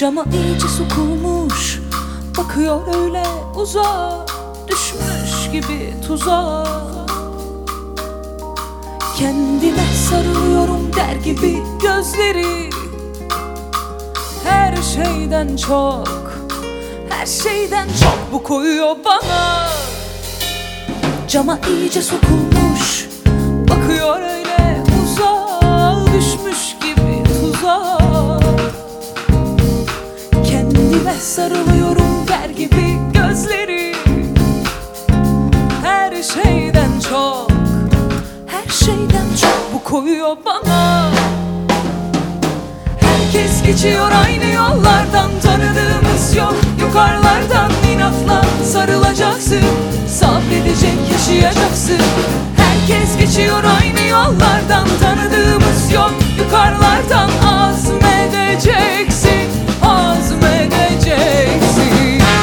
Cama iyice sokulmuş, bakıyor öyle uzağa, düşmüş gibi tuzağa. Kendime sarılıyorum der gibi gözleri. Her şeyden çok, her şeyden çok bu koyuyor bana. Cama iyice sokulmuş, bakıyor öyle uzağa, düşmüş gibi tuzağa. Kendime sarılıyorum der gibi gözleri. Her şeyden çok, her şeyden çok bu koyuyor bana. Herkes geçiyor aynı yollardan, tanıdığımız yok. Yukarılardan inatla sarılacaksın, sabredecek yaşayacaksın. Herkes geçiyor aynı yollardan, tanıdığımız yok. Yukarılardan azmedeceksin, azmedeceksin.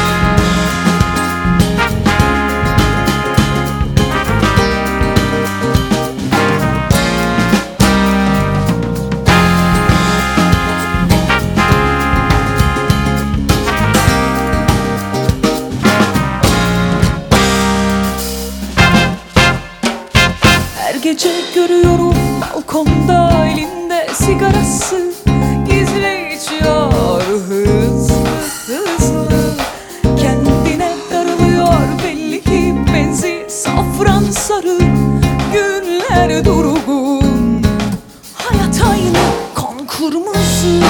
Her gece görüyorum balkonda elinde sigarası, gizli içiyor hızlı hızlı. Kendine darılıyor belli ki, benzi safran sarı. Günler durgun, hayat aynı kan kırmızı.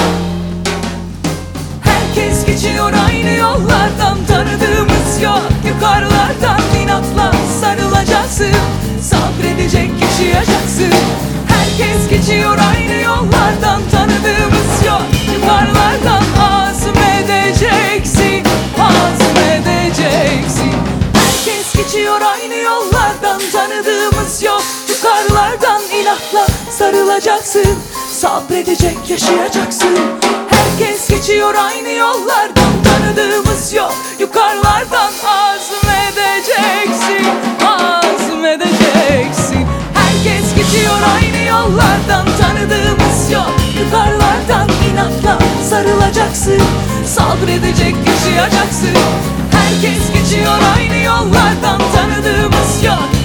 Herkes geçiyor aynı yollardan, tanıdığımız yok. Yukarılardan inatla sarılacaksın, sabredecek yaşayacaksın. Herkes geçiyor aynı yollardan, tanıdığımız yok. Yukarılardan azmedeceksin, azmedeceksin. Herkes geçiyor aynı yollardan, tanıdığımız yok. Yukarılardan inatla sarılacaksın, sabredecek yaşayacaksın. Herkes geçiyor aynı yollardan, tanıdığımız yok. Yukarılardan azmedeceksin, azmedeceksin. Herkes geçiyor aynı yollardan, tanıdığımız yok. Yukarılardan inatla sarılacaksın, sabredecek yaşayacaksın. Herkes geçiyor aynı yollardan, tanıdığımız yok.